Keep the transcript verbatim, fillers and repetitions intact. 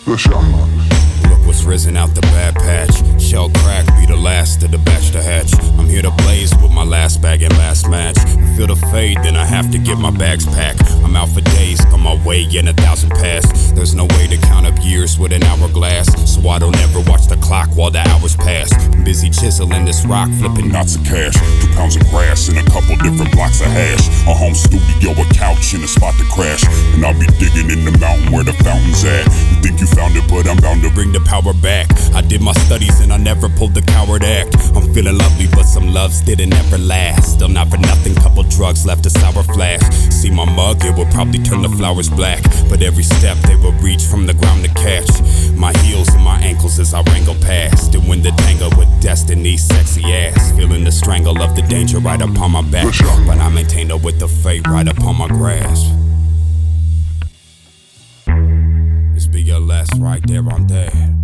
Look what's risen out the bad patch. Shell crack, be the last of the batch to hatch. I'm here to blaze with my last bag and last match. Feel the fade, then I have to get my bags packed. I'm out for days, on my way in a thousand past. There's no way to count up years with an hourglass, so I don't ever watch the clock while the hours pass. I'm busy chiseling this rock, flipping knots of cash. Two pounds of grass and a couple different blocks of hash. A home studio, a couch, and a spot to crash. And I'll be digging in the mountain where the fountain's at. You think you found it, but I'm bound to bring the power back. I did my studies and I never pulled the coward act. I'm feeling lovely, but some loves didn't ever last. Still not for nothing, couple drugs left a sour flash. See my mug, it would probably turn the flowers black, but every step they would reach from the ground to catch my heels and my ankles as I wrangle past. And when the tangle with destiny's sexy ass, feeling the strangle of the danger right upon my back, but I maintain her with the fate right upon my grasp. This be your last right there on that.